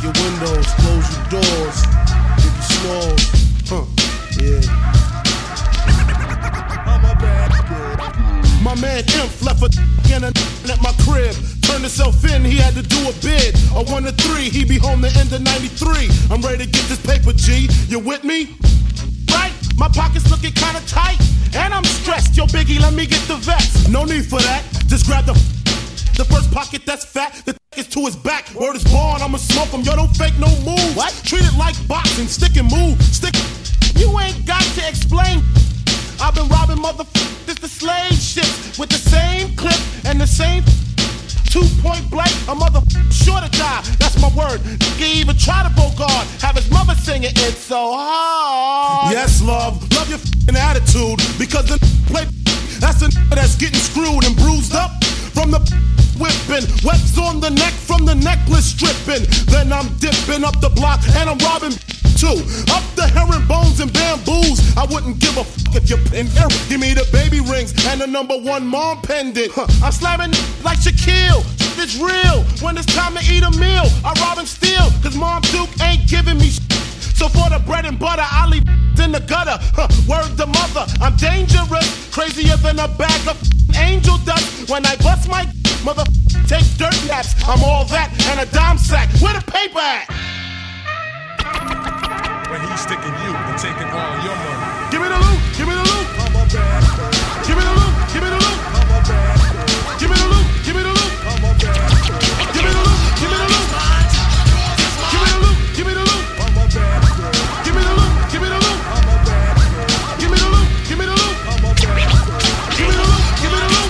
your windows, close your doors, get your smalls. Yeah. My man Imp left a in at my crib. Turned himself in, he had to do a bid. A 1 to 3, he be home the end of 93. I'm ready to get this paper, G. You with me? Right? My pockets looking kinda tight, and I'm stressed. Yo, Biggie, let me get the vest. No need for that. Just grab the first pocket that's fat. The is to his back. Word is born, I'ma smoke him. Yo, don't fake no moves. What? Treat it like boxing. Stick and move. Stick. You ain't got to explain. I've been robbing motherfuckers the slave ships with the same clip and the same 2-point blank. A motherfucker sure to die. That's my word. He even try to bogart. Have his mother singing It's So Hard. Yes, love your f***ing attitude. Because the play that's the that's getting screwed and bruised up from the whipping. Webs on the neck from the necklace stripping. Then I'm dipping up the block and I'm robbing too. Up the herringbones and bamboos. I wouldn't give a fuck if you're in there. Give me the baby rings and the #1 mom pendant. I'm slamming like Shaquille. It's real. When it's time to eat a meal, I rob and steal. Cause Mom Duke ain't giving me so for the bread and butter, I leave in the gutter. Word to mother, I'm dangerous. Crazier than a bag of angel dust. When I bust my mother take dirt naps. I'm all that and a dime sack. Where the paper at? When he's sticking you and taking all your money. Give me the loot, give me the loot. I'm a bad girl. Give me the loot, give me the loot. I'm a bad girl. Give me the loot, give me the loot. I'm a bad girl. Give me the loot, give me the loot. Give me the loot, give me the loot. I'm a bad girl. Give me the loot, give me the loot. I'm a bad girl. Give me the loot, give me the loot. I'm a bad girl. Give me the loot, give me the loot.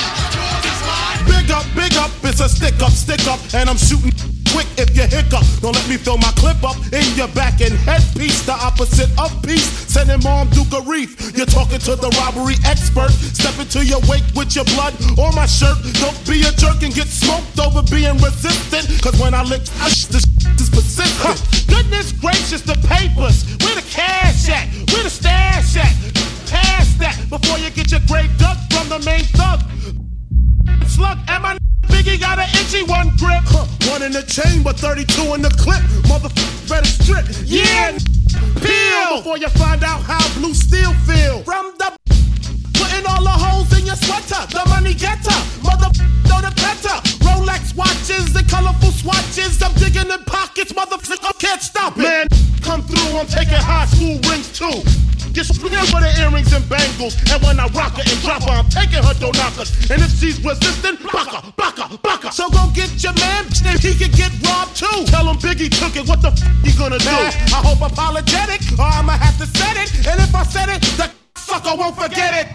Big up, it's a stick up, and I'm shooting quick if you hiccup. Don't let me throw my clip up in your back and headpiece. The opposite of peace. Sending Mom Duke a wreath. You're talking to the robbery expert. Step into your wake with your blood or my shirt. Don't be a jerk and get smoked over being resistant. Cause when I lick, this is persistent. Goodness gracious, the papers. Where the cash at? Where the stash at? Pass that before you get your grave dug from the main thug. Slug, and my Biggie got an itchy one grip. 1 in the chamber, 32 in the clip. Motherfucker better strip. Yeah, peel before you find out how blue steel feel. From the putting all the holes in your sweater. The money getter, motherfucker the better. Rolex watches and colorful swatches. I'm digging in pockets, motherfucker can't stop it. Man, come through, I'm taking high school rings too. Just swing for the earrings and bangles. And when I rock her and drop her, I'm taking her knockers. And if she's resistant, baka. So go get your man, then he can get robbed too. Tell him Biggie took it, what the f*** he gonna do? I hope apologetic, or I'ma have to set it. And if I said it, the sucker won't forget it.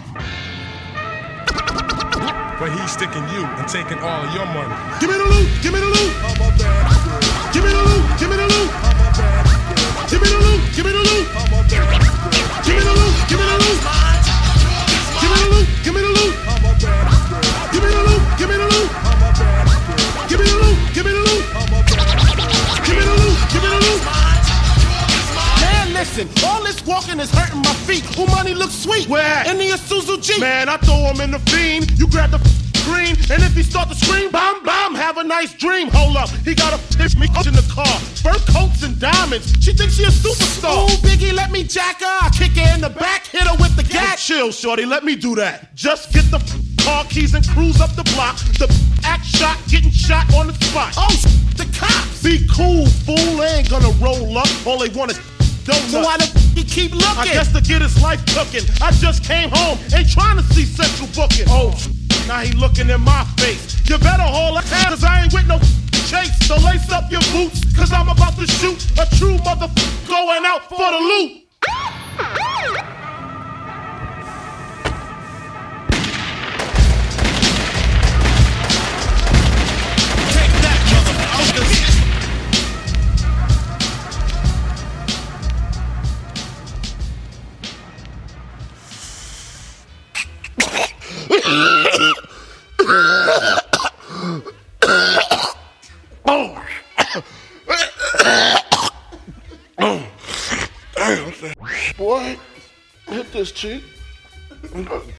But he's sticking you and taking all your money. Give me the loot, give me the loot. I'm a bad girl. Give me the loot, give me the loot. I'm a bad girl. Give me the loot, give me the loot. I'm a bad girl. Give me the loot, give me the loot. Give me the loot, give me the loot. I'm a bad girl. Give me the loot, give me the loot. I'm a bad girl. Give me the loot, give me the loot. I'm a bad girl. Give me the loot, give me the loot. Man, listen, all this walking is hurting my feet. Who money looks sweet? Where? In the Isuzu Jeep. Man, I throw him in the fiend. You grab the green, and if he start to scream, bam, have a nice dream. Hold up, he gotta pitch me up in the car. Fur coats and diamonds. She thinks she a superstar. Ooh, Biggie, let me jack her. I kick her in the back, hit her with the gat. Chill, shorty, let me do that. Just get the car keys and cruise up the block. The act shot, getting shot on the spot. Oh, the cops. Be cool, fool. They ain't gonna roll up. All they want is donuts. So why the he keep looking? I guess to get his life cooking. I just came home, ain't trying to see central booking. Oh, now he looking in my face. You better haul it out, cause I ain't with no chase. So lace up your boots, cause I'm about to shoot a true motherfucker going out for the loot. Take that, motherfuckers. Boy, hit this cheek.